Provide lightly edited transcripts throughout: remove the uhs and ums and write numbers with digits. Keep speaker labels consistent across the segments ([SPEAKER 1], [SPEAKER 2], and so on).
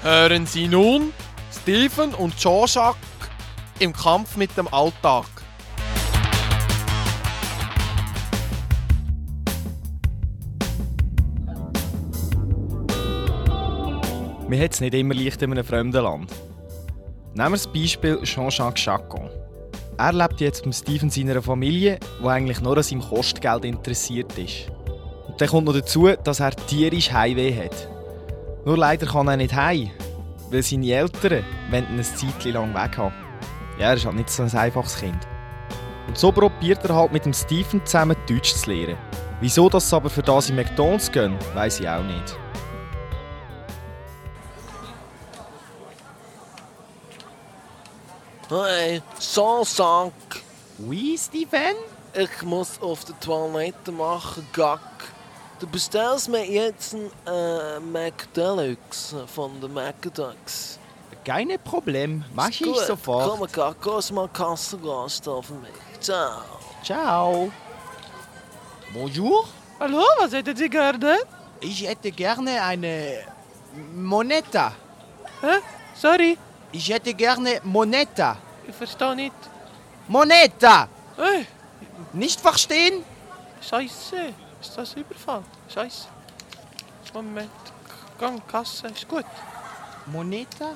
[SPEAKER 1] Hören Sie nun Stephen und Jean-Jacques im Kampf mit dem Alltag.
[SPEAKER 2] Man hat es nicht immer leicht in einem fremden Land. Nehmen wir das Beispiel Jean-Jacques Chacon. Er lebt jetzt mit Stephen seiner Familie, die eigentlich nur an seinem Kostgeld interessiert ist. Und dann kommt noch dazu, dass er tierisch Heimweh hat. Nur leider kann er nicht heim, weil seine Eltern ihn ein Zeitchen lang weg haben. Ja, er ist halt nicht so ein einfaches Kind. Und so probiert er halt mit dem Stephen zusammen Deutsch zu lernen. Wieso das aber für das in McDonald's gehen, weiss ich auch nicht.
[SPEAKER 3] Hey, Jean-Jacques.
[SPEAKER 2] Oui, Stephen?
[SPEAKER 3] Ich muss auf die Toilette machen, Gack. Du bestellst mir jetzt ein McDeluxe von der McDux.
[SPEAKER 2] Kein Problem, mach ich
[SPEAKER 3] Gut,
[SPEAKER 2] sofort.
[SPEAKER 3] Komm, Gack, geh mal Kassengast für mich. Ciao.
[SPEAKER 2] Ciao. Bonjour.
[SPEAKER 4] Hallo, was hätten Sie gerne?
[SPEAKER 2] Ich hätte gerne eine Moneta.
[SPEAKER 4] Hä? Sorry,
[SPEAKER 2] Ich hätte gerne Moneta.
[SPEAKER 4] ich verstehe nicht.
[SPEAKER 2] Moneta!
[SPEAKER 4] Hey,
[SPEAKER 2] Nicht verstehen?
[SPEAKER 4] Scheiße, ist das Überfall? Scheiße. Moment, Gang, Kasse, ist gut.
[SPEAKER 2] Moneta?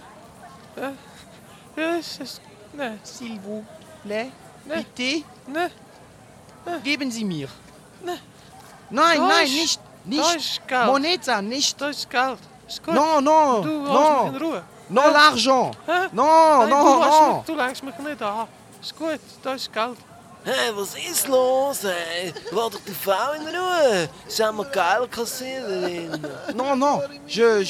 [SPEAKER 4] Ja, es ist... Ne,
[SPEAKER 2] S'il vous plaît.
[SPEAKER 4] Ne.
[SPEAKER 2] Bitte,
[SPEAKER 4] ne,
[SPEAKER 2] geben Sie mir.
[SPEAKER 4] Ne.
[SPEAKER 2] Nein,
[SPEAKER 4] Da
[SPEAKER 2] nein,
[SPEAKER 4] ist-
[SPEAKER 2] nicht.
[SPEAKER 4] da
[SPEAKER 2] Nicht.
[SPEAKER 4] ist Geld.
[SPEAKER 2] Moneta, nicht.
[SPEAKER 4] Da ist Geld. Ist gut.
[SPEAKER 2] Non, non,
[SPEAKER 4] Du lässt mich in
[SPEAKER 2] non.
[SPEAKER 4] Ruhe.
[SPEAKER 2] Non, l'argent.
[SPEAKER 4] Hä?
[SPEAKER 2] Non,
[SPEAKER 4] Nein,
[SPEAKER 2] non,
[SPEAKER 4] du lässt mich nicht an. Ist gut, da ist Geld.
[SPEAKER 3] Hey, was ist los, hey? Lass doch die Frau in Ruhe. Sie haben eine geile Kassiererin.
[SPEAKER 2] non. Non, non. Je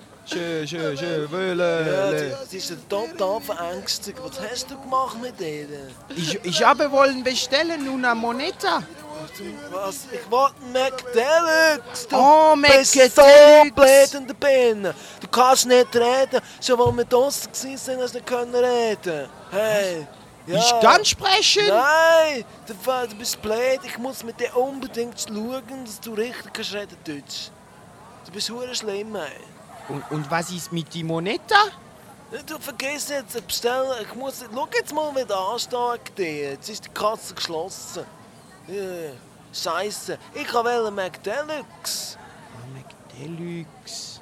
[SPEAKER 2] veux le...
[SPEAKER 3] Sie ist total verängstigt. Was hast du gemacht mit denen?
[SPEAKER 2] Ich habe wollen bestellen una Moneta.
[SPEAKER 3] Was? Ich wollte einen McDeluxe. Du
[SPEAKER 2] Oh,
[SPEAKER 3] bist so
[SPEAKER 2] McDeluxe.
[SPEAKER 3] blöd in der Birne. Du kannst nicht reden. Schon als wir draussen waren, hast du nicht können reden. Hey. Ja.
[SPEAKER 2] Ich kann sprechen.
[SPEAKER 3] Nein, du bist blöd. Ich muss mit dir unbedingt schauen, dass du richtig kannst reden Deutsch. Du bist hure schlimm, ey.
[SPEAKER 2] Und was ist mit die Moneta?
[SPEAKER 3] Du vergiss jetzt zu bestellen. Schau jetzt mal, wie der Anstag dir. Jetzt ist die Kasse geschlossen. Ja, Scheiße. Ich wollte einen McDeluxe.
[SPEAKER 2] McDeluxe.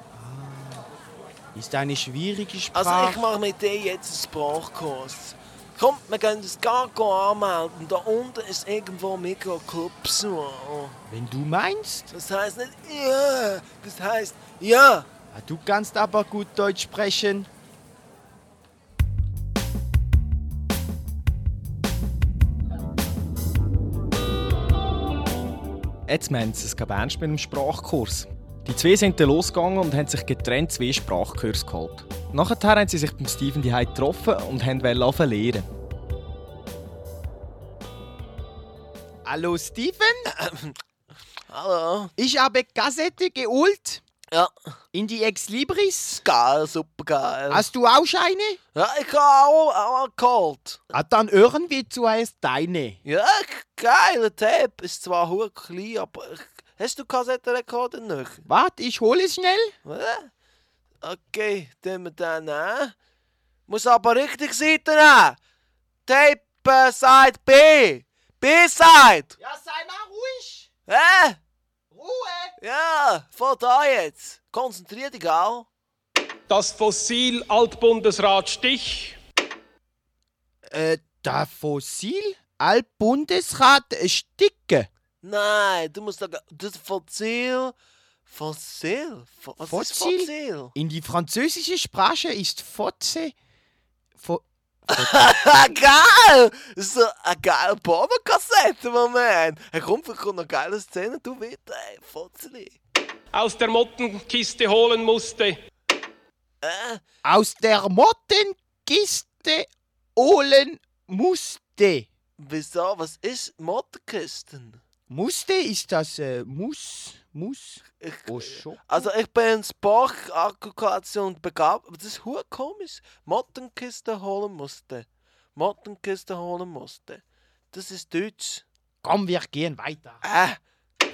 [SPEAKER 2] Ist eine schwierige Sprache.
[SPEAKER 3] Also ich mache mit dir jetzt einen Sprachkurs. Komm, wir gehen das gar anmelden. Da unten ist irgendwo ein Mikroclub.
[SPEAKER 2] Wenn du meinst.
[SPEAKER 3] Das heisst nicht ja, das heisst ja.
[SPEAKER 2] Du kannst aber gut Deutsch sprechen. Jetzt meinen sie es ernst mit dem Sprachkurs. Die zwei sind dann losgegangen und haben sich getrennt 2 Sprachkurse geholt. Nachher haben sie sich beim Stephen die getroffen und wollten anfangen lernen. Hallo Stephen,
[SPEAKER 3] Hallo.
[SPEAKER 2] ich habe Kassette geholt
[SPEAKER 3] Ja,
[SPEAKER 2] in die Ex-Libris.
[SPEAKER 3] geil, super geil.
[SPEAKER 2] Hast du auch eine?
[SPEAKER 3] Ja, ich habe auch geholt.
[SPEAKER 2] Dann hören wir zuerst deine.
[SPEAKER 3] Ja, geiler Tape. Ist zwar hure klein, aber hast du Kassettenrekorder noch?
[SPEAKER 2] Warte, ich hole es schnell.
[SPEAKER 3] Okay, tun wir den an. Muss aber richtig Seite nehmen. Tape Side B. B-Side.
[SPEAKER 2] Ja, sei mal ruhig.
[SPEAKER 3] Hä?
[SPEAKER 2] Ruhe.
[SPEAKER 3] Ja, von da jetzt. Konzentrier dich auch.
[SPEAKER 5] Das Fossil Altbundesrat Stich.
[SPEAKER 2] Der Fossil Altbundesrat Sticke.
[SPEAKER 3] Nein, du musst sagen, das Fossil. Fossil? Was ist
[SPEAKER 2] Fossil?
[SPEAKER 3] Fossil?
[SPEAKER 2] In die französische Sprache ist Fotze.
[SPEAKER 3] Geil! Das ist so eine geile Pornokassette, Moment. Hey, komm, vielleicht kommt noch eine geile Szene. Du bitte, ey, Fotzeli.
[SPEAKER 5] Aus der Mottenkiste holen musste.
[SPEAKER 2] Aus der Mottenkiste holen musste.
[SPEAKER 3] Wieso? Was ist Mottenkisten?
[SPEAKER 2] Musste ist das muss. Oh, schon.
[SPEAKER 3] Also ich bin Sprachaggregation begabt, aber das ist hure komisch. Mottenkiste holen musste. Mottenkiste holen musste. Das ist Deutsch.
[SPEAKER 2] Komm, wir gehen weiter.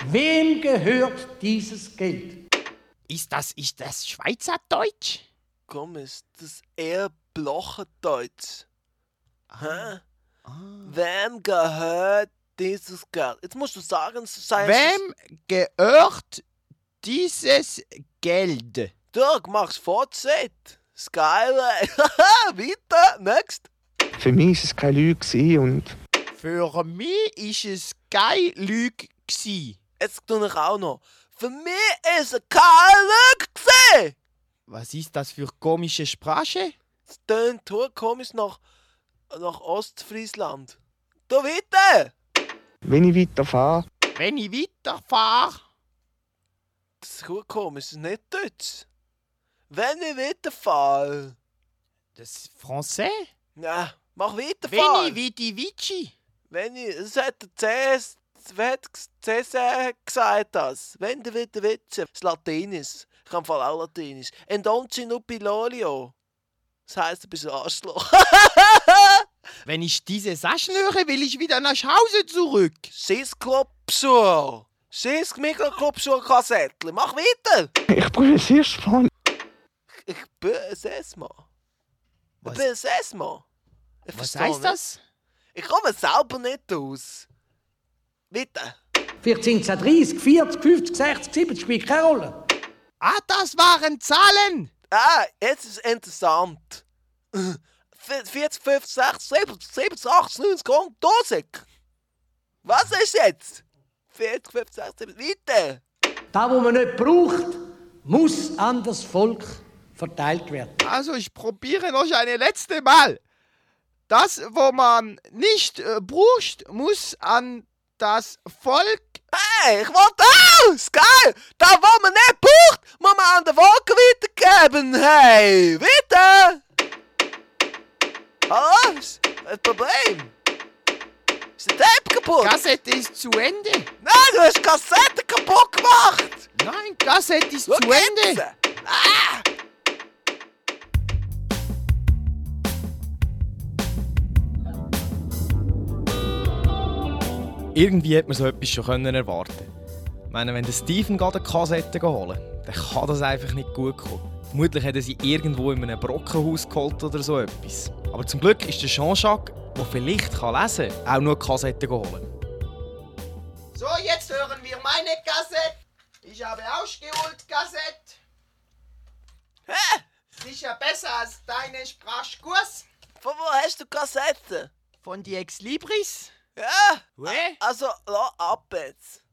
[SPEAKER 6] Wem gehört dieses Geld?
[SPEAKER 2] Ist das Schweizerdeutsch?
[SPEAKER 3] Komm, ist das eher Blochendeutsch? Hä? Wem gehört dieses Geld? Jetzt musst du sagen,
[SPEAKER 2] Wem gehört dieses Geld?
[SPEAKER 3] Dirk, mach's Fortschritt. Das Geile. Weiter, next.
[SPEAKER 6] Für mich war es keine Lüge und
[SPEAKER 2] Für mich war es keine Lüge.
[SPEAKER 3] Jetzt tue ich auch noch. Für mich ist es keine Lüge.
[SPEAKER 2] Was ist das für komische Sprache?
[SPEAKER 3] Es tönt komisch nach Ostfriesland. Du weiter!
[SPEAKER 6] wenn ich weiterfahre,
[SPEAKER 2] Wenn ich weiterfahre.
[SPEAKER 3] Das ist komisch, das ist nicht Deutsch. Wenn ich weiterfahre.
[SPEAKER 2] Das ist Français?
[SPEAKER 3] Ja, mach
[SPEAKER 2] Wenn
[SPEAKER 3] weiterfahren.
[SPEAKER 2] ich wie die Vici.
[SPEAKER 3] Wenn ich. Das hat der Cäsar gesagt. Das. Wenn du wieder willst. Das Latinisch. Ich kann voll auch Latinisch. Endonci nupilolio. Das heisst, du bist ein Arschloch.
[SPEAKER 2] Wenn ich dieses anschnüre, will ich wieder nach Hause zurück.
[SPEAKER 3] Schissklopschuhe. Schiss-Mikroklopschuhe-Kassettchen. Mach weiter.
[SPEAKER 6] ich brauche es erst mal.
[SPEAKER 3] Ich bin ein Sesma. Ich
[SPEAKER 2] Was?
[SPEAKER 3] bin ein Sesma. Ich
[SPEAKER 2] Was
[SPEAKER 3] verstehe
[SPEAKER 2] heisst
[SPEAKER 3] nicht.
[SPEAKER 2] das?
[SPEAKER 3] Ich komme selber nicht aus. Weiter.
[SPEAKER 7] 1430, 40, 50, 60, 70 spielt keine Rolle.
[SPEAKER 2] Ah, das waren Zahlen.
[SPEAKER 3] Ah, jetzt ist es interessant. 40, 50, 60, 70, 80, 90, 1000. Was ist jetzt? 40, 50, 60, 70, weiter.
[SPEAKER 7] Das, was man nicht braucht, muss an das Volk verteilt werden.
[SPEAKER 2] Also, ich probiere noch ein letztes Mal. Das, wo man nicht braucht, muss an das Volk.
[SPEAKER 3] Hey, ich wollte aus! Geil! Das, was man nicht braucht, muss man an den Wolken weitergeben. Hey, weiter! Hallo? Ist ein Problem? Ist der Tape kaputt?
[SPEAKER 2] Kassette ist zu Ende.
[SPEAKER 3] Nein, du hast die Kassette kaputt gemacht!
[SPEAKER 2] Nein, Kassette ist
[SPEAKER 3] Schau
[SPEAKER 2] zu
[SPEAKER 3] jetzt.
[SPEAKER 2] Ende.
[SPEAKER 3] Ah!
[SPEAKER 2] Irgendwie hätte man so etwas schon erwarten können. Ich meine, wenn der Steven gerade eine Kassette holen dann kann das einfach nicht gut kommen. Vermutlich hat er sie irgendwo in einem Brockenhaus geholt oder so etwas. Aber zum Glück ist der Jean-Jacques, der vielleicht lesen kann, auch nur Kassetten holen. So, jetzt hören wir meine Kassette. Ich habe ausgeholt Kassette.
[SPEAKER 3] Hä?
[SPEAKER 2] Sicher besser als deine Sprachkurs
[SPEAKER 3] Von wo hast du Kassette?
[SPEAKER 2] von die Ex Libris.
[SPEAKER 3] Ja?
[SPEAKER 2] Ouais.
[SPEAKER 3] Also, lass ab jetzt.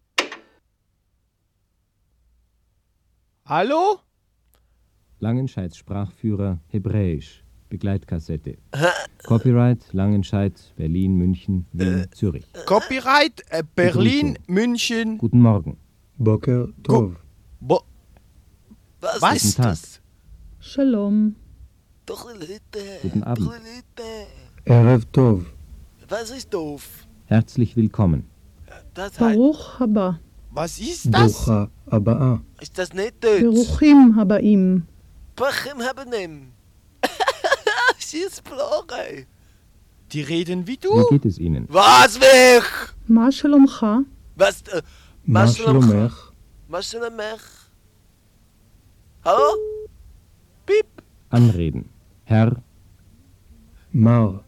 [SPEAKER 2] Hallo?
[SPEAKER 8] Langenscheids Sprachführer Hebräisch. Begleitkassette. Copyright Langenscheid, Berlin, München, Wien, Zürich.
[SPEAKER 2] Copyright Berlin, München.
[SPEAKER 8] Guten Morgen.
[SPEAKER 6] Boker Tov.
[SPEAKER 3] Was
[SPEAKER 2] Was?
[SPEAKER 3] ist
[SPEAKER 8] Guten Tag.
[SPEAKER 3] das?
[SPEAKER 9] Shalom.
[SPEAKER 3] Doch Leute.
[SPEAKER 8] Guten Abend.
[SPEAKER 3] Doch Leute.
[SPEAKER 6] Erev Tov.
[SPEAKER 3] Was ist doof?
[SPEAKER 8] Herzlich willkommen.
[SPEAKER 3] Das heißt,
[SPEAKER 9] Baruch haba.
[SPEAKER 2] Was ist das?
[SPEAKER 6] Brucha Abaa.
[SPEAKER 3] ist das nicht Deutsch?
[SPEAKER 9] Beruchim habaim.
[SPEAKER 3] Bachim haben ihm. Scheiß Blore.
[SPEAKER 2] Die reden wie
[SPEAKER 8] Wie
[SPEAKER 2] du.
[SPEAKER 8] geht es Ihnen?
[SPEAKER 3] Was will?
[SPEAKER 9] Ma shalomcha?
[SPEAKER 3] Was?
[SPEAKER 6] Mashlomech.
[SPEAKER 3] Mashlomech. Hallo? Piep.
[SPEAKER 8] Anreden. Herr,
[SPEAKER 6] Mar.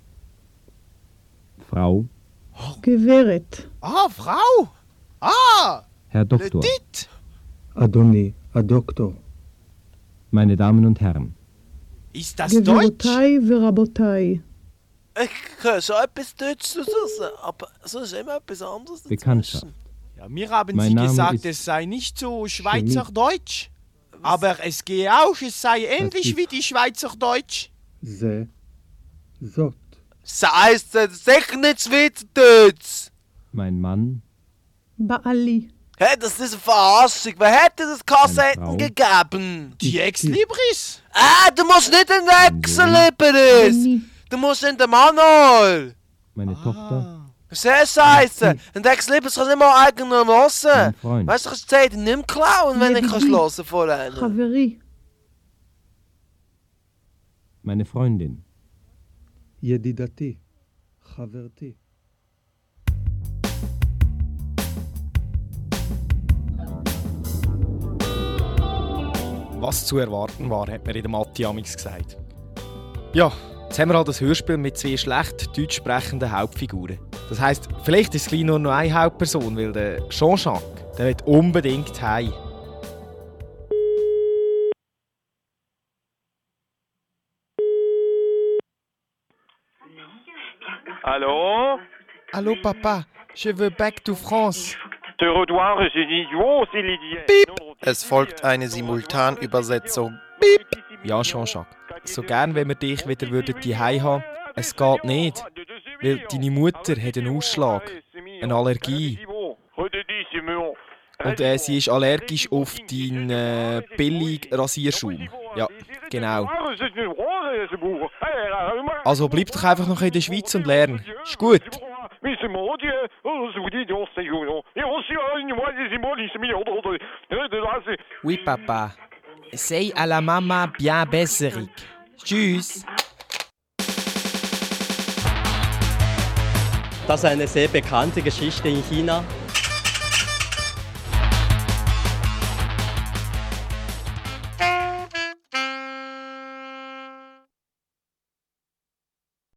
[SPEAKER 8] Frau,
[SPEAKER 9] Geweret.
[SPEAKER 2] Ah, Frau. Ah,
[SPEAKER 8] Herr
[SPEAKER 2] le
[SPEAKER 8] Doktor,
[SPEAKER 2] Dit.
[SPEAKER 6] Adoni. Adoktor.
[SPEAKER 8] meine Damen und Herren.
[SPEAKER 2] Ist das Deutsch?
[SPEAKER 9] Geverotai verabotai.
[SPEAKER 3] Ich höre schon etwas Deutsches raus, aber sonst immer etwas anderes
[SPEAKER 8] Bekanntschaft.
[SPEAKER 3] dazwischen.
[SPEAKER 2] Ja, mir haben
[SPEAKER 8] Mein
[SPEAKER 2] Sie
[SPEAKER 8] Name
[SPEAKER 2] gesagt,
[SPEAKER 8] ist
[SPEAKER 2] es sei nicht so Schweizerdeutsch. Aber es gehe auch, es sei ähnlich
[SPEAKER 8] ist-
[SPEAKER 2] wie die Schweizerdeutsch.
[SPEAKER 6] Ze. Zot.
[SPEAKER 3] Das heisst sicher nicht Schweizerdeutsch.
[SPEAKER 8] Mein Mann,
[SPEAKER 9] Baali.
[SPEAKER 3] Hey, das ist eine Verarschung. Wer hätte das Kassetten
[SPEAKER 8] Frau.
[SPEAKER 3] gegeben?
[SPEAKER 2] Die Ex-Libris.
[SPEAKER 3] Ah, du musst nicht in den Excel-Libris.
[SPEAKER 9] Beni.
[SPEAKER 3] Du musst in den Manual.
[SPEAKER 8] meine Tochter,
[SPEAKER 3] Sehr scheiße. Ein Ex-Libris kann nicht mal eigene
[SPEAKER 8] mein
[SPEAKER 3] hören.
[SPEAKER 8] Freund,
[SPEAKER 3] Weißt du, ich kann die Zeit nicht mehr klauen, wenn ich
[SPEAKER 9] Nebenbei.
[SPEAKER 3] hören von einem.
[SPEAKER 9] Chaveri.
[SPEAKER 8] meine Freundin,
[SPEAKER 6] Yedidati. Chaverti.
[SPEAKER 2] was zu erwarten war, hat man in der Mathe amigs gesagt. Ja, jetzt haben wir halt ein Hörspiel mit 2 schlecht deutsch sprechenden Hauptfiguren. Das heisst, vielleicht ist es gleich nur noch eine Hauptperson, weil der Jean-Jacques, der will unbedingt heim.
[SPEAKER 10] Allô?
[SPEAKER 1] Allô, Papa, je veux back to France.
[SPEAKER 10] Te redoire, c'est idiot, c'est l'idiot.
[SPEAKER 1] Piep! Es folgt eine Simultanübersetzung. Piep!
[SPEAKER 2] Ja, Jean-Jacques, so gern, wenn wir dich wieder hierheim haben, es geht nicht. Weil deine Mutter hat einen Ausschlag, eine Allergie. Und sie ist allergisch auf deinen billigen Rasierschaum. Ja, genau. Also bleib doch einfach noch in der Schweiz und lern. Ist gut.
[SPEAKER 1] Oui, Papa. Sei à la Mama bien besserig. Tschüss.
[SPEAKER 11] Das ist eine sehr bekannte Geschichte in China.